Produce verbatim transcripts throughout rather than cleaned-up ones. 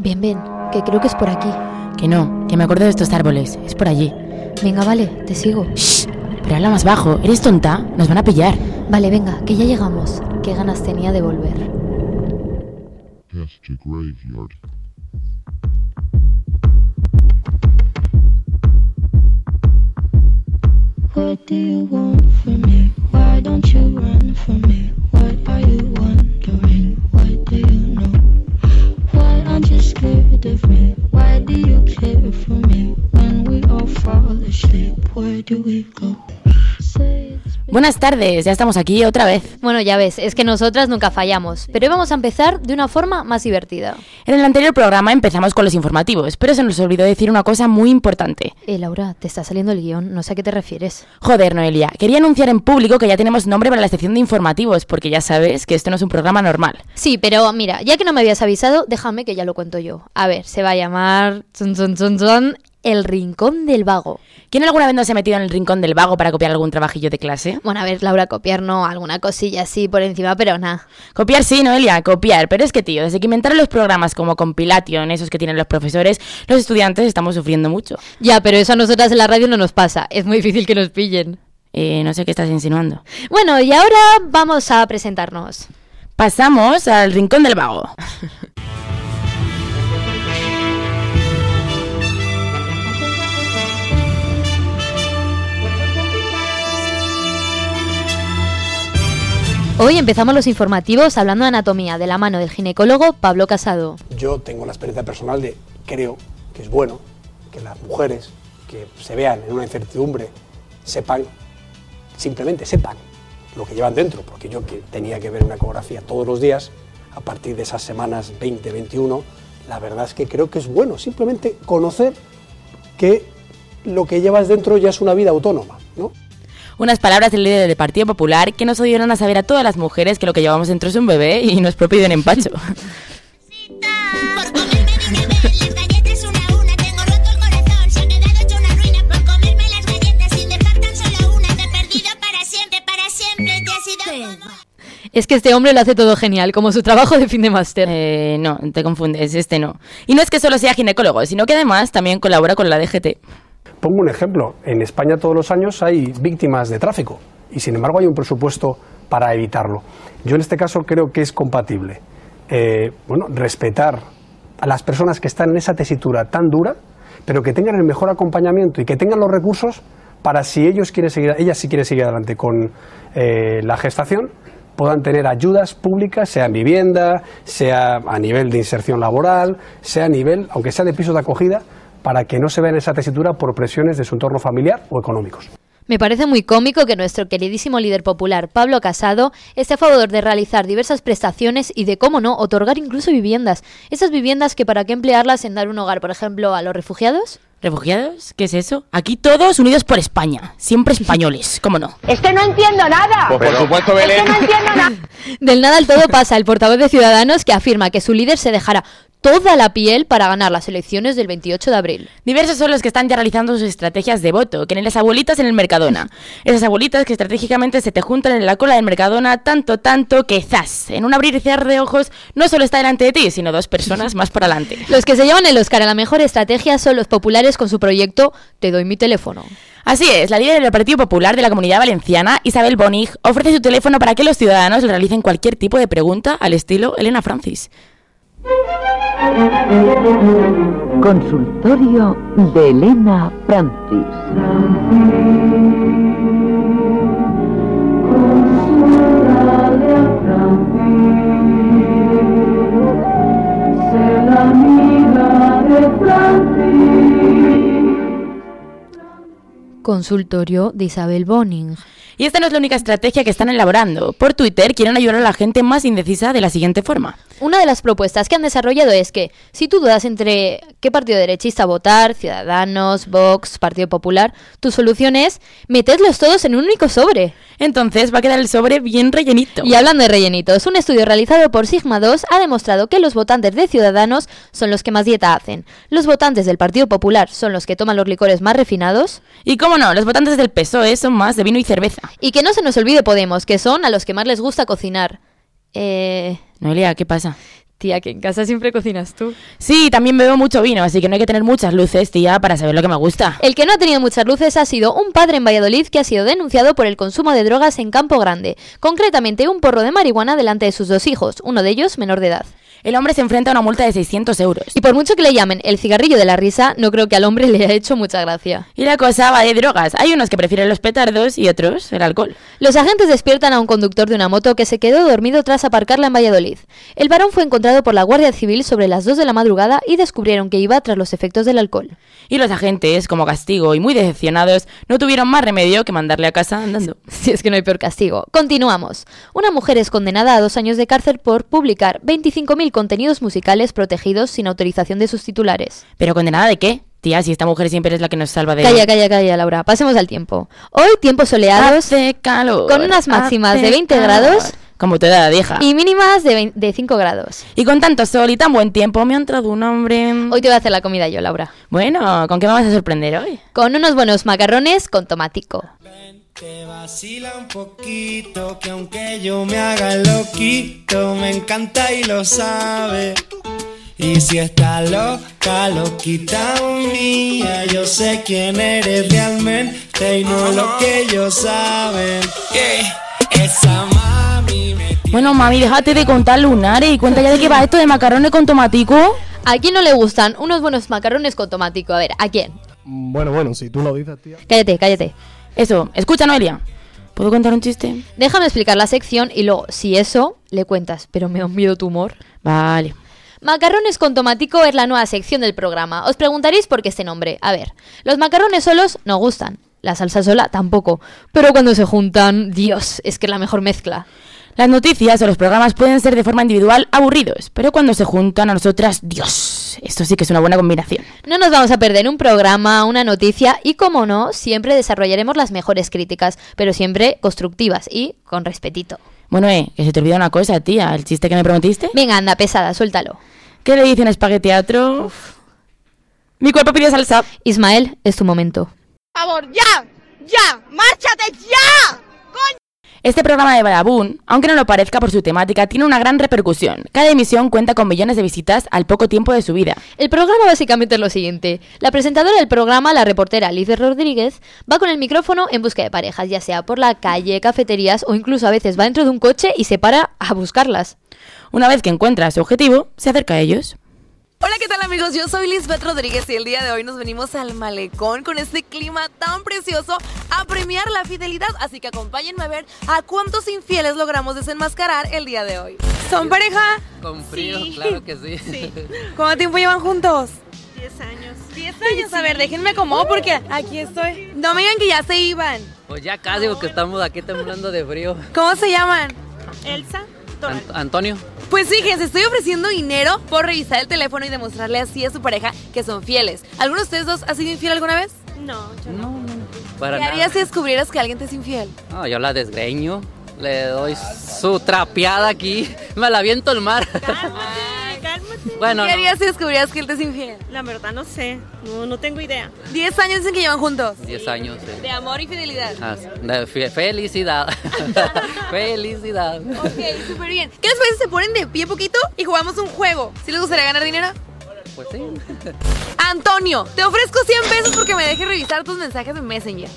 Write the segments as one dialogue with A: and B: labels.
A: Ven, ven, que creo que es por aquí.
B: Que no, que me acuerdo de estos árboles, es por allí.
A: Venga, vale, te sigo.
B: Shh, pero habla más bajo, ¿eres tonta? Nos van a pillar.
A: Vale, venga, que ya llegamos. Qué ganas tenía de volver.
C: Graveyard.
D: What do you want from me? Why don't you run from me? What are you wondering? What do you know? Why aren't you scared of me? Why do you care for me? When we all fall asleep, where do we go? Say it's
B: Buenas tardes, ya estamos aquí otra vez.
A: Bueno, ya ves, es que nosotras nunca fallamos, pero hoy vamos a empezar de una forma más divertida.
B: En el anterior programa empezamos con los informativos, pero se nos olvidó decir una cosa muy importante.
A: Eh, Laura, te está saliendo el guión, no sé a qué te refieres.
B: Joder, Noelia, quería anunciar en público que ya tenemos nombre para la sección de informativos, porque ya sabes que esto no es un programa normal.
A: Sí, pero mira, ya que no me habías avisado, déjame que ya lo cuento yo. A ver, se va a llamar... Chun, chun, chun, chun, El Rincón del Vago.
B: ¿Quién alguna vez no se ha metido en el Rincón del Vago para copiar algún trabajillo de clase?
A: Bueno, a ver, Laura, copiar no, alguna cosilla así por encima, pero nada.
B: Copiar sí, Noelia, copiar, pero es que, tío, desde que inventaron los programas como Compilation, esos que tienen los profesores, los estudiantes estamos sufriendo mucho.
A: Ya, pero eso a nosotras en la radio no nos pasa, es muy difícil que nos pillen.
B: Eh, no sé qué estás insinuando.
A: Bueno, y ahora vamos a presentarnos.
B: Pasamos al Rincón del Vago.
A: Hoy empezamos los informativos hablando de anatomía de la mano del ginecólogo Pablo Casado.
E: Yo tengo la experiencia personal de, creo que es bueno que las mujeres que se vean en una incertidumbre sepan, simplemente sepan lo que llevan dentro, porque yo que tenía que ver una ecografía todos los días, a partir de esas semanas veinte, veintiuno, la verdad es que creo que es bueno simplemente conocer que lo que llevas dentro ya es una vida autónoma, ¿no?
B: Unas palabras del líder del Partido Popular que nos ayudarán a saber a todas las mujeres que lo que llevamos dentro es un bebé y nos propiden empacho.
A: Es que este hombre lo hace todo genial, como su trabajo de fin de máster.
B: Eh, no, te confundes, este no. Y no es que solo sea ginecólogo, sino que además también colabora con la D G T.
E: Pongo un ejemplo, en España todos los años hay víctimas de tráfico y sin embargo hay un presupuesto para evitarlo. Yo en este caso creo que es compatible, eh, bueno, respetar a las personas que están en esa tesitura tan dura, pero que tengan el mejor acompañamiento y que tengan los recursos para, si ellos quieren seguir, ellas sí quieren seguir adelante con eh, la gestación, puedan tener ayudas públicas, sea en vivienda, sea a nivel de inserción laboral, sea a nivel, aunque sea de pisos de acogida, para que no se vea en esa tesitura por presiones de su entorno familiar o económicos.
A: Me parece muy cómico que nuestro queridísimo líder popular, Pablo Casado, esté a favor de realizar diversas prestaciones y de, cómo no, otorgar incluso viviendas. Esas viviendas que para qué emplearlas en dar un hogar, por ejemplo, a los refugiados.
B: ¿Refugiados? ¿Qué es eso? Aquí todos unidos por España, siempre españoles, ¿cómo no?
F: Es que no entiendo nada.
G: Pues por supuesto, Belén.
F: Es que no entiendo nada.
A: Del nada al todo pasa el portavoz de Ciudadanos que afirma que su líder se dejará toda la piel para ganar las elecciones del veintiocho de abril.
B: Diversos son los que están ya realizando sus estrategias de voto, que ni las abuelitas en el Mercadona. Esas abuelitas que estratégicamente se te juntan en la cola del Mercadona tanto, tanto que zas, en un abrir y cerrar de ojos no solo está delante de ti, sino dos personas más por adelante.
A: Los que se llevan el Oscar a la mejor estrategia son los populares con su proyecto Te doy mi teléfono.
B: Así es, la líder del Partido Popular de la Comunidad Valenciana, Isabel Bonig, ofrece su teléfono para que los ciudadanos le realicen cualquier tipo de pregunta al estilo Elena Francis.
H: Consultorio de Elena Francis.
A: Consultorio de Isabel Boning.
B: Y esta no es la única estrategia que están elaborando. Por Twitter quieren ayudar a la gente más indecisa de la siguiente forma.
A: Una de las propuestas que han desarrollado es que, si tú dudas entre qué partido derechista votar, Ciudadanos, Vox, Partido Popular, tu solución es metedlos todos en un único sobre.
B: Entonces va a quedar el sobre bien rellenito.
A: Y hablando de rellenitos, un estudio realizado por Sigma dos ha demostrado que los votantes de Ciudadanos son los que más dieta hacen. Los votantes del Partido Popular son los que toman los licores más refinados.
B: Y cómo no, los votantes del P S O E son más de vino y cerveza.
A: Y que no se nos olvide Podemos, que son a los que más les gusta cocinar. Eh...
B: Noelia, ¿qué pasa?
A: Tía, que en casa siempre cocinas tú.
B: Sí, también bebo mucho vino, así que no hay que tener muchas luces, tía, para saber lo que me gusta.
A: El que no ha tenido muchas luces ha sido un padre en Valladolid que ha sido denunciado por el consumo de drogas en Campo Grande. Concretamente, un porro de marihuana delante de sus dos hijos, uno de ellos menor de edad.
B: El hombre se enfrenta a una multa de seiscientos euros.
A: Y por mucho que le llamen el cigarrillo de la risa, no creo que al hombre le haya hecho mucha gracia.
B: Y la cosa va de drogas. Hay unos que prefieren los petardos y otros el alcohol.
A: Los agentes despiertan a un conductor de una moto que se quedó dormido tras aparcarla en Valladolid. El varón fue encontrado por la Guardia Civil sobre las dos de la madrugada y descubrieron que iba tras los efectos del alcohol.
B: Y los agentes, como castigo y muy decepcionados, no tuvieron más remedio que mandarle a casa andando.
A: Si es que no hay peor castigo. Continuamos. Una mujer es condenada a dos años de cárcel por publicar veinticinco mil contenidos musicales protegidos sin autorización de sus titulares.
B: ¿Pero condenada de qué? Tía, si esta mujer siempre es la que nos salva de...
A: Calla, calla, calla, Laura. Pasemos al tiempo. Hoy, tiempos soleados,
B: Hace calor,
A: con unas máximas
B: hace
A: de veinte
B: calor.
A: grados
B: Como toda la vieja.
A: y mínimas de, veinte de cinco grados.
B: Y con tanto sol y tan buen tiempo me ha entrado un hambre.
A: Hoy te voy a hacer la comida yo, Laura.
B: Bueno, ¿con qué me vas a sorprender hoy?
A: Con unos buenos macarrones con tomatico.
C: Que vacila un poquito, que aunque yo me haga loquito, me encanta y lo sabe. Y si está loca, loquita mía, yo sé quién eres realmente y no lo que ellos saben. Que esa mami me tiene...
B: Bueno, mami, déjate de contar lunares y cuenta ya de qué va esto de macarrones con tomatico.
A: ¿A quién no le gustan unos buenos macarrones con tomatico? A ver, ¿a quién?
G: Bueno, bueno, si tú lo dices, tía.
A: Cállate, cállate.
B: Eso, escucha, Noelia. ¿Puedo contar un chiste?
A: Déjame explicar la sección y luego, si eso, le cuentas. Pero me da miedo tu humor.
B: Vale.
A: Macarrones con tomatico es la nueva sección del programa. Os preguntaréis por qué este nombre. A ver, los macarrones solos no gustan. La salsa sola tampoco. Pero cuando se juntan, Dios, es que es la mejor mezcla.
B: Las noticias o los programas pueden ser de forma individual aburridos, pero cuando se juntan a nosotras, Dios, esto sí que es una buena combinación.
A: No nos vamos a perder un programa, una noticia y, como no, siempre desarrollaremos las mejores críticas, pero siempre constructivas y con respetito.
B: Bueno, eh, que se te olvida una cosa, tía, el chiste que me prometiste.
A: Venga, anda, pesada, suéltalo.
B: ¿Qué le dice en espagueteatro? Mi cuerpo pide salsa.
A: Ismael, es tu momento.
F: Por favor, ya, ya, márchate ya.
B: Este programa de Badabun, aunque no lo parezca por su temática, tiene una gran repercusión. Cada emisión cuenta con millones de visitas al poco tiempo de su vida.
A: El programa básicamente es lo siguiente. La presentadora del programa, la reportera Liz Rodríguez, va con el micrófono en busca de parejas, ya sea por la calle, cafeterías o incluso a veces va dentro de un coche y se para a buscarlas.
B: Una vez que encuentra su objetivo, se acerca a ellos.
I: Hola, ¿qué tal, amigos? Yo soy Lisbeth Rodríguez y el día de hoy nos venimos al malecón con este clima tan precioso a premiar la fidelidad, así que acompáñenme a ver a cuántos infieles logramos desenmascarar el día de hoy. ¿Son pareja?
J: Con frío,
I: Sí.
J: claro que sí.
I: Sí. ¿Cuánto tiempo llevan juntos?
F: Diez años.
I: Diez años. A ver, déjenme acomodo porque aquí estoy. No me digan que ya se iban.
J: Pues ya casi porque estamos aquí temblando de frío.
I: ¿Cómo se llaman?
F: Elsa.
J: Ant- Antonio.
I: Pues fíjense, estoy ofreciendo dinero por revisar el teléfono y demostrarle así a su pareja que son fieles. ¿Alguno de ustedes dos ha sido infiel alguna vez?
F: No, yo
J: No, no, para
I: ¿Qué
J: nada.
I: harías si descubrieras que alguien te es infiel?
J: No, yo la desgreño, le doy su trapeada aquí, me la aviento al mar.
F: Cálmate, cálmate.
J: Bueno,
I: ¿Qué
J: no,
I: harías si descubrieras que él te es infiel?
F: La verdad no sé, no, no tengo idea.
I: Diez años en que llevan juntos.
J: diez años. sí.
I: De amor y fidelidad.
J: Ah, de fe- felicidad. Felicidad.
I: Ok, súper bien. ¿Qué les parece si se ponen de pie poquito y jugamos un juego? ¿Sí les gustaría ganar dinero?
J: Pues sí.
I: Antonio, te ofrezco cien pesos porque me dejes revisar tus mensajes de Messenger.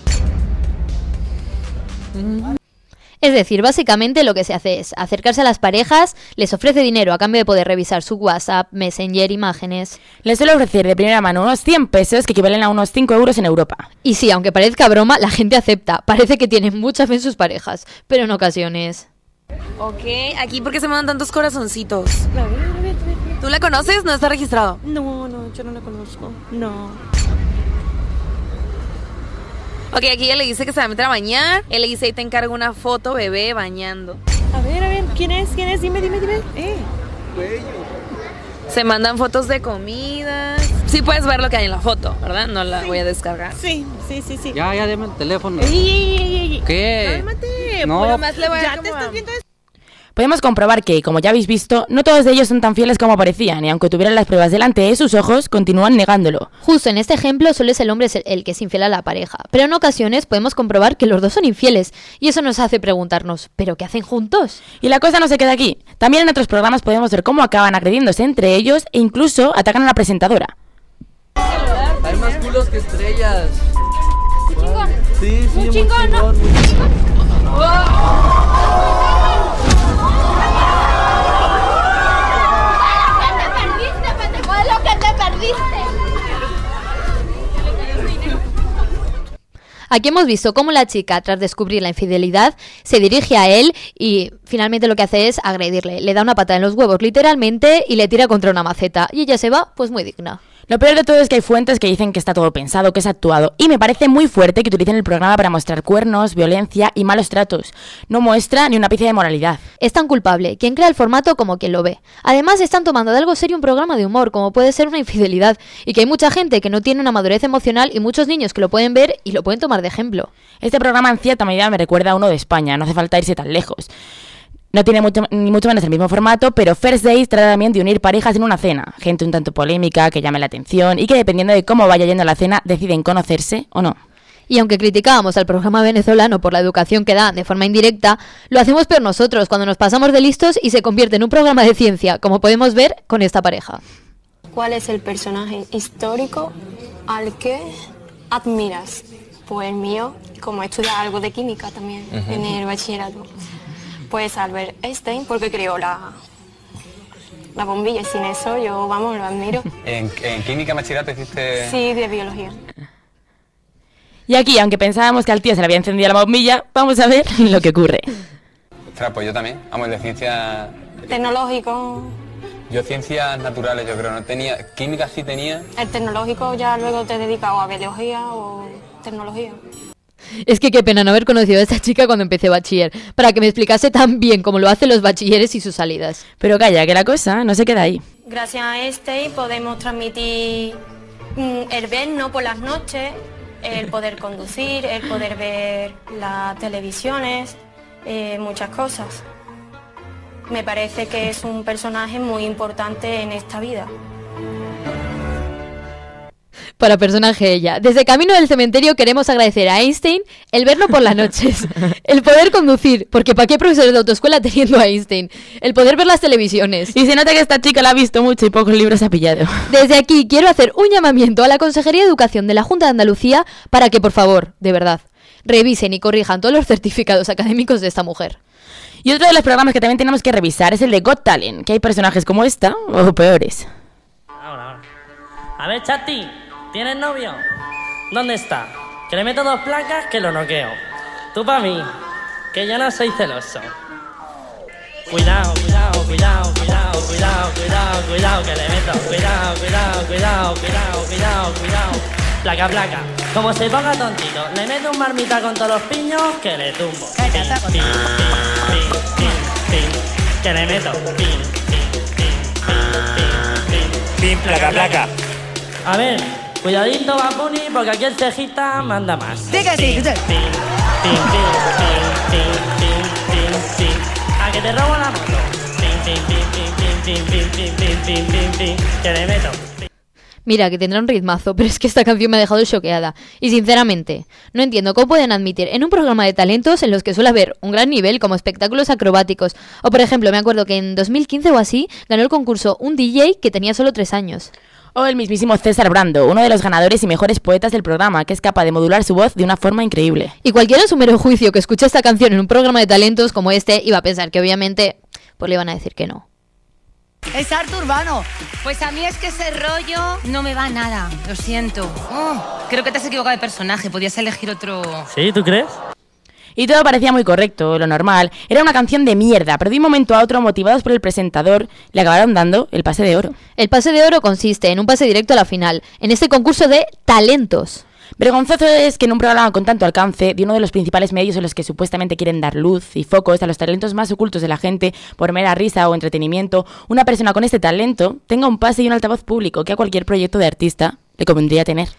A: Es decir, básicamente lo que se hace es acercarse a las parejas, les ofrece dinero a cambio de poder revisar su WhatsApp, Messenger, imágenes.
B: Les suele ofrecer de primera mano unos cien pesos que equivalen a unos cinco euros en Europa.
A: Y sí, aunque parezca broma, la gente acepta. Parece que tienen mucha fe en sus parejas, pero en ocasiones...
I: Ok, aquí porque se mandan tantos corazoncitos. ¿Tú la conoces? No está registrado.
F: No, no, yo no la conozco. No.
I: Ok, aquí ella le dice que se va a meter a bañar. Él le dice, ahí te encargo una foto, bebé, bañando.
F: A ver, a ver, ¿quién es? ¿Quién es? Dime, dime, dime. Eh.
I: Se mandan fotos de comidas. Sí puedes ver lo que hay en la foto, ¿verdad? No la voy a descargar.
F: Sí, sí, sí, sí.
J: Ya, ya, deme el teléfono.
F: Ey, ey, ey, ey.
J: ¿Qué?
F: Cálmate.
J: No.
F: pues,
I: Nomás le voy a
F: ya te
I: acomodar.
F: estás viendo eso.
B: Podemos comprobar que, como ya habéis visto, no todos de ellos son tan fieles como parecían, y aunque tuvieran las pruebas delante de sus ojos, continúan negándolo.
A: Justo en este ejemplo solo es el hombre el que es infiel a la pareja, pero en ocasiones podemos comprobar que los dos son infieles, y eso nos hace preguntarnos, ¿pero qué hacen juntos?
B: Y la cosa no se queda aquí. También en otros programas podemos ver cómo acaban agrediéndose entre ellos e incluso atacan a la presentadora.
J: Hay más culos que estrellas.
F: Muy chingón.
J: Sí, sí,
F: muy chingón, ¿no? Lo que te perdiste.
A: Aquí hemos visto cómo la chica, tras descubrir la infidelidad, se dirige a él y finalmente lo que hace es agredirle. Le da una patada en los huevos literalmente y le tira contra una maceta. Y ella se va, pues muy digna.
B: Lo peor de todo es que hay fuentes que dicen que está todo pensado, que es actuado, y me parece muy fuerte que utilicen el programa para mostrar cuernos, violencia y malos tratos. No muestra ni una pizca de moralidad.
A: Es tan culpable quien crea el formato como quien lo ve. Además están tomando de algo serio un programa de humor, como puede ser una infidelidad, y que hay mucha gente que no tiene una madurez emocional y muchos niños que lo pueden ver y lo pueden tomar de ejemplo.
B: Este programa en cierta medida me recuerda a uno de España, no hace falta irse tan lejos. No tiene mucho, ni mucho menos el mismo formato, pero First Dates trata también de unir parejas en una cena. Gente un tanto polémica, que llame la atención y que dependiendo de cómo vaya yendo la cena deciden conocerse o no.
A: Y aunque criticábamos al programa venezolano por la educación que da de forma indirecta, lo hacemos peor nosotros cuando nos pasamos de listos y se convierte en un programa de ciencia, como podemos ver con esta pareja.
K: ¿Cuál es el personaje histórico al que admiras? Pues el mío, como he estudiado algo de química también uh-huh. en el bachillerato. Pues Albert Einstein, porque creó la, la bombilla, y sin eso yo, vamos, lo admiro.
L: ¿En, en química bachillerato hiciste...?
K: Sí, de biología.
B: Y aquí, aunque pensábamos que al tío se le había encendido la bombilla, vamos a ver lo que ocurre.
L: Ostras, pues yo también, vamos, de ciencias...
K: Tecnológico.
L: Yo ciencias naturales, yo creo, no tenía... Química sí tenía...
K: El tecnológico ya luego te dedicas a biología o tecnología.
A: Es que qué pena no haber conocido a esta chica cuando empecé bachiller, para que me explicase tan bien cómo lo hacen los bachilleres y sus salidas.
B: Pero calla, que la cosa no se queda ahí.
K: Gracias a este podemos transmitir mm, el ver no por las noches, el poder conducir, el poder ver las televisiones, eh, muchas cosas. Me parece que es un personaje muy importante en esta vida.
A: Para personaje ella. Desde Camino del Cementerio queremos agradecer a Einstein el verlo por las noches, el poder conducir, porque ¿para qué profesores de autoescuela teniendo a Einstein? El poder ver las televisiones.
B: Y se nota que esta chica la ha visto mucho y pocos libros ha pillado.
A: Desde aquí quiero hacer un llamamiento a la Consejería de Educación de la Junta de Andalucía para que, por favor, de verdad, revisen y corrijan todos los certificados académicos de esta mujer.
B: Y otro de los programas que también tenemos que revisar es el de Got Talent, que hay personajes como esta o peores.
M: Ahora, ahora. A ver, Chati, ¿tienes novio? ¿Dónde está? Que le meto dos placas que lo noqueo. Tú pa' mí, que yo no soy celoso. Cuidado, cuidado, cuidado, cuidado, cuidado, cuidado, cuidado, que le meto. Cuidado, cuidado, cuidado, cuidado, cuidado, cuidado. Placa, placa. Como se ponga tontito, le meto un marmita con todos los piños que le tumbo. Pin, pin, pin, pin, pin, pin, que le meto. Pin, pin, pin, pin, pin, pin, placa, placa. A ver, cuidadito, Bad Bunny, porque aquí el cejita manda más.
F: Diga sí,
M: pin, pin, pin, pin, pin, pin, pin, pin. A que te robo la moto. Pin, pin, pin, pin, pin, pin, pin, pin, pin, pin, pin, que le meto.
A: Mira, que tendrá un ritmazo, pero es que esta canción me ha dejado choqueada. Y sinceramente, no entiendo cómo pueden admitir en un programa de talentos en los que suele haber un gran nivel como espectáculos acrobáticos. O por ejemplo, me acuerdo que en dos mil quince o así ganó el concurso un D J que tenía solo tres años.
B: O el mismísimo César Brando, uno de los ganadores y mejores poetas del programa, que es capaz de modular su voz de una forma increíble.
A: Y cualquiera en su mero juicio que escuche esta canción en un programa de talentos como este iba a pensar que obviamente pues le iban a decir que no.
F: Es arte urbano. Pues a mí es que ese rollo no me va nada, lo siento. Oh, creo que te has equivocado de personaje, podías elegir otro...
M: ¿Sí? ¿Tú crees?
B: Y todo parecía muy correcto, lo normal. Era una canción de mierda, pero de un momento a otro, motivados por el presentador, le acabaron dando el pase de oro.
A: El pase de oro consiste en un pase directo a la final, en este concurso de talentos.
B: Vergonzoso es que en un programa con tanto alcance, de uno de los principales medios en los que supuestamente quieren dar luz y focos a los talentos más ocultos de la gente por mera risa o entretenimiento, una persona con este talento tenga un pase y un altavoz público que a cualquier proyecto de artista le convendría tener.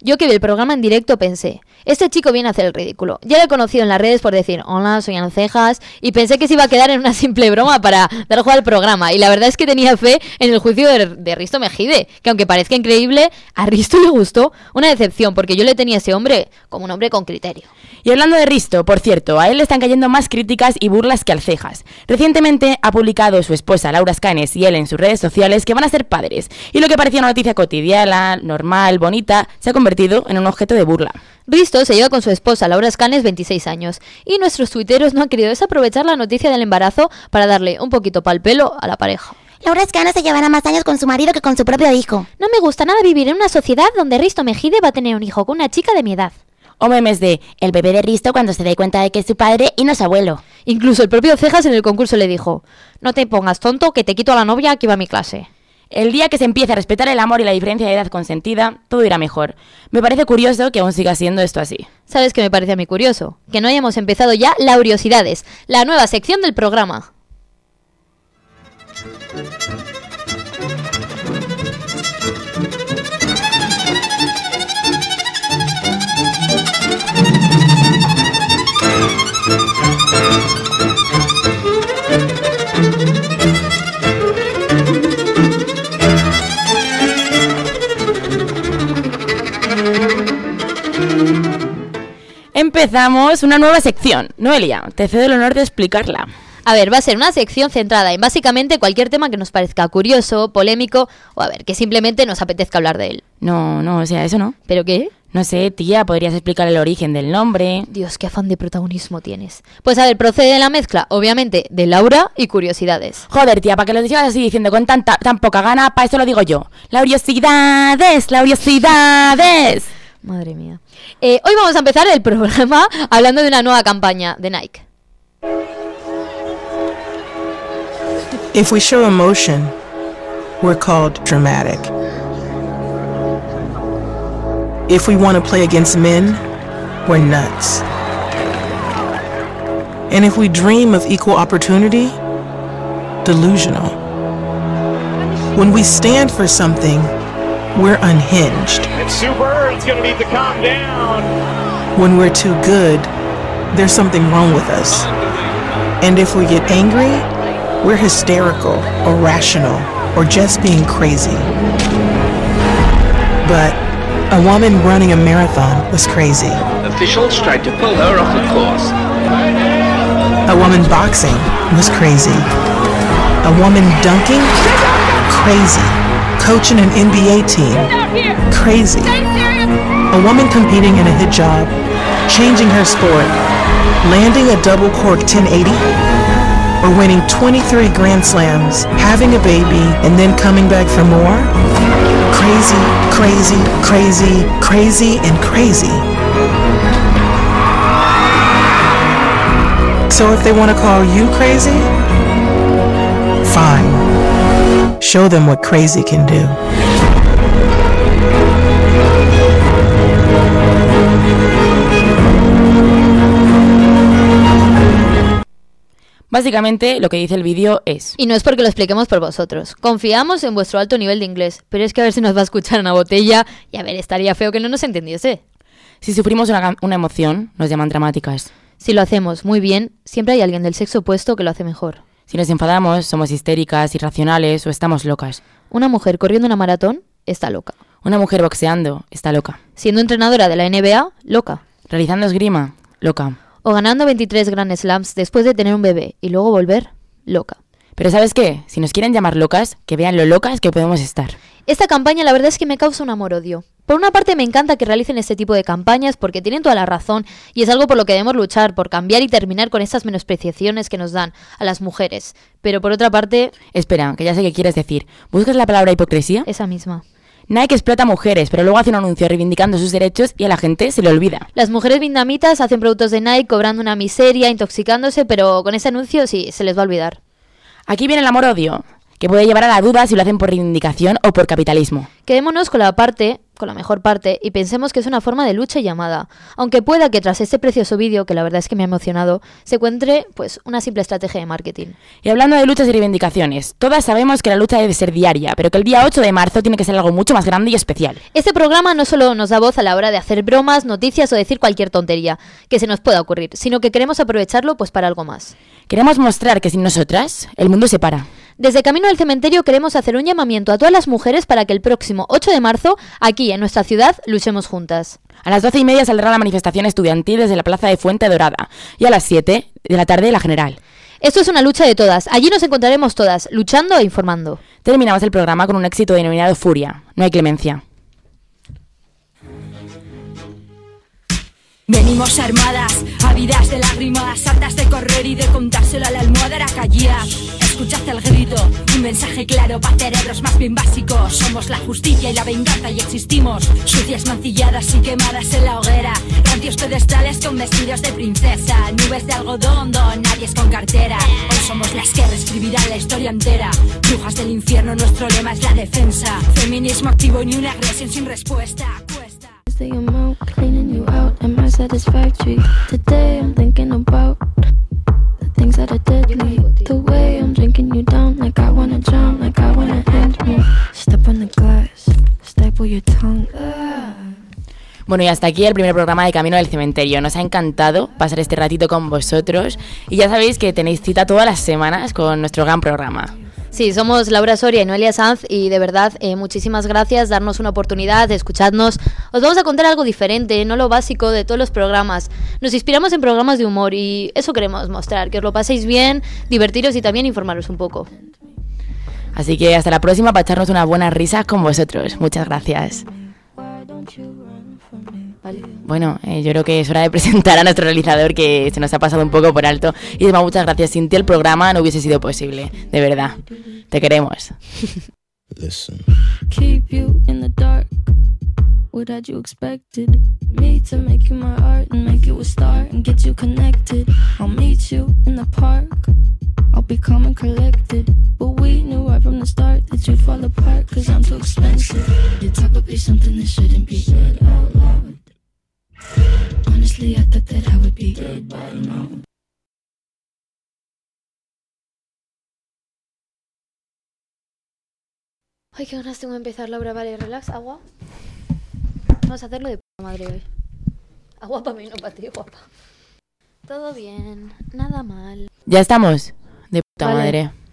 A: Yo que vi el programa en directo pensé, este chico viene a hacer el ridículo. Ya lo he conocido en las redes por decir, hola, soy Ana Cejas, y pensé que se iba a quedar en una simple broma para dar juego al programa. Y la verdad es que tenía fe en el juicio de, de Risto Mejide, que aunque parezca increíble, a Risto le gustó. Una decepción, porque yo le tenía a ese hombre como un hombre con criterio.
B: Y hablando de Risto, por cierto, a él le están cayendo más críticas y burlas que al Cejas. Recientemente ha publicado su esposa Laura Escanes y él en sus redes sociales que van a ser padres. Y lo que parecía una noticia cotidiana, normal, bonita, se ha convertido en un objeto de burla.
A: Risto se lleva con su esposa Laura Escanes veintiséis años y nuestros tuiteros no han querido desaprovechar la noticia del embarazo para darle un poquito pa'l pelo a la pareja.
N: Laura Escanes se llevará más años con su marido que con su propio hijo.
O: No me gusta nada vivir en una sociedad donde Risto Mejide va a tener un hijo con una chica de mi edad.
B: O memes de el bebé de Risto cuando se dé cuenta de que es su padre y no su abuelo.
A: Incluso el propio Cejas en el concurso le dijo, no te pongas tonto que te quito a la novia que va a mi clase.
B: El día que se empiece a respetar el amor y la diferencia de edad consentida, todo irá mejor. Me parece curioso que aún siga siendo esto así.
A: ¿Sabes qué me parece a mí curioso? Que no hayamos empezado ya Lauriosidades, la nueva sección del programa.
B: Empezamos una nueva sección. Noelia, te cedo el honor de explicarla.
A: A ver, va a ser una sección centrada en básicamente cualquier tema que nos parezca curioso, polémico o a ver, que simplemente nos apetezca hablar de él.
B: No, no, o sea, eso no.
A: ¿Pero qué?
B: No sé, tía, podrías explicar el origen del nombre.
A: Dios, qué afán de protagonismo tienes. Pues a ver, procede de la mezcla, obviamente, de Laura y curiosidades.
B: Joder, tía, para que lo digas así diciendo con tanta, tan poca gana, para eso lo digo yo. Lauriosidades, lauriosidades.
A: Madre mía. Eh, hoy vamos a empezar el programa hablando de una nueva campaña de Nike.
P: If we show emotion, we're called dramatic. If we want to play against men, we're nuts. And if we dream of equal opportunity, delusional. When we stand for something, we're unhinged.
Q: And Sue Bird's gonna need to calm down.
P: When we're too good, there's something wrong with us. And if we get angry, we're hysterical, irrational, or just being crazy. But a woman running a marathon was crazy.
R: Officials tried to pull her off the course.
P: A woman boxing was crazy. A woman dunking? Crazy. Coaching an N B A team? Crazy. A woman competing in a hijab, changing her sport, landing a double cork ten eighty? Or winning twenty-three Grand Slams, having a baby, and then coming back for more? Crazy, crazy, crazy, crazy, and crazy. So if they want to call you crazy, fine. Show them what crazy can do.
B: Básicamente, lo que dice el vídeo es...
A: Y no es porque lo expliquemos por vosotros. Confiamos en vuestro alto nivel de inglés, pero es que a ver si nos va a escuchar una botella y a ver, estaría feo que no nos entendiese.
B: Si sufrimos una, una emoción, nos llaman dramáticas.
A: Si lo hacemos muy bien, siempre hay alguien del sexo opuesto que lo hace mejor.
B: Si nos enfadamos, somos histéricas, irracionales o estamos locas.
A: Una mujer corriendo una maratón está loca.
B: Una mujer boxeando está loca.
A: Siendo entrenadora de la N B A, loca.
B: Realizando esgrima, loca.
A: O ganando veintitrés Grand Slams después de tener un bebé y luego volver, loca.
B: Pero ¿sabes qué? Si nos quieren llamar locas, que vean lo locas que podemos estar.
A: Esta campaña la verdad es que me causa un amor-odio. Por una parte me encanta que realicen este tipo de campañas porque tienen toda la razón y es algo por lo que debemos luchar, por cambiar y terminar con estas menospreciaciones que nos dan a las mujeres. Pero por otra parte...
B: Espera, que ya sé qué quieres decir. ¿Buscas la palabra hipocresía?
A: Esa misma.
B: Nike explota a mujeres, pero luego hace un anuncio reivindicando sus derechos y a la gente se le olvida.
A: Las mujeres vietnamitas hacen productos de Nike cobrando una miseria, intoxicándose, pero con ese anuncio sí, se les va a olvidar.
B: Aquí viene el amor-odio. que puede llevar a la duda si lo hacen por reivindicación o por capitalismo.
A: Quedémonos con la parte, con la mejor parte, y pensemos que es una forma de lucha y llamada. Aunque pueda que tras este precioso vídeo, que la verdad es que me ha emocionado, se encuentre pues una simple estrategia de marketing.
B: Y hablando de luchas y reivindicaciones, todas sabemos que la lucha debe ser diaria, pero que el día ocho de marzo tiene que ser algo mucho más grande y especial.
A: Este programa no solo nos da voz a la hora de hacer bromas, noticias o decir cualquier tontería que se nos pueda ocurrir, sino que queremos aprovecharlo pues para algo más.
B: Queremos mostrar que sin nosotras, el mundo se para.
A: Desde Camino del Cementerio queremos hacer un llamamiento a todas las mujeres para que el próximo ocho de marzo, aquí en nuestra ciudad, luchemos juntas.
B: A las doce y media saldrá la manifestación estudiantil desde la plaza de Fuente Dorada y a las siete de la tarde la general.
A: Esto es una lucha de todas. Allí nos encontraremos todas, luchando e informando.
B: Terminamos el programa con un éxito denominado Furia. No hay clemencia.
S: Venimos armadas, ávidas de lágrimas, hartas de correr y de contárselo a la almohadera callada. Escuchad el grito, un mensaje claro para cerebros más bien básicos. Somos la justicia y la venganza y existimos sucias, mancilladas y quemadas en la hoguera. Rancios pedestales con vestidos de princesa, nubes de algodón donde nadie es con cartera. Hoy somos las que reescribirán la historia entera. Brujas del infierno, nuestro lema es la defensa. Feminismo activo y ni una agresión sin respuesta. Cuesta.
D: The amount cleaning you out, am I satisfactory? Today I'm thinking about the things that are deadly. The way I'm drinking you down, like I wanna drown, like I wanna end me. Step on the glass, staple your tongue.
B: Bueno, y hasta aquí el primer programa de Camino del Cementerio. Nos ha encantado pasar este ratito con vosotros y ya sabéis que tenéis cita todas las semanas con nuestro gran programa.
A: Sí, somos Laura Soria y Noelia Sanz y de verdad eh, muchísimas gracias, darnos una oportunidad, escuchadnos. Os vamos a contar algo diferente, no lo básico de todos los programas. Nos inspiramos en programas de humor y eso queremos mostrar, que os lo paséis bien, divertiros y también informaros un poco.
B: Así que hasta la próxima para echarnos una buena risa con vosotros. Muchas gracias.
A: Vale.
B: Bueno, eh, yo creo que es hora de presentar a nuestro realizador, que se nos ha pasado un poco por alto. Y además, muchas gracias. Sin ti el programa no hubiese sido posible. De verdad. Te queremos.
D: Keep you in the dark. What had you expected? Me to make you my art and make you a star and get you connected. I'll meet you in the park. I'll be calm and collected. But we knew right from the start that you'd fall apart, cause I'm too expensive. Your talk would be something that shouldn't be said out loud. Honestly, I thought that I would be dead by now.
A: Ay, qué ganas tengo de empezar, Laura. Vale, relax, agua. Vamos a hacerlo de puta madre hoy. Agua para mí, no para ti, guapa. Todo bien, nada mal.
B: Ya estamos. De puta
A: Vale.
B: madre.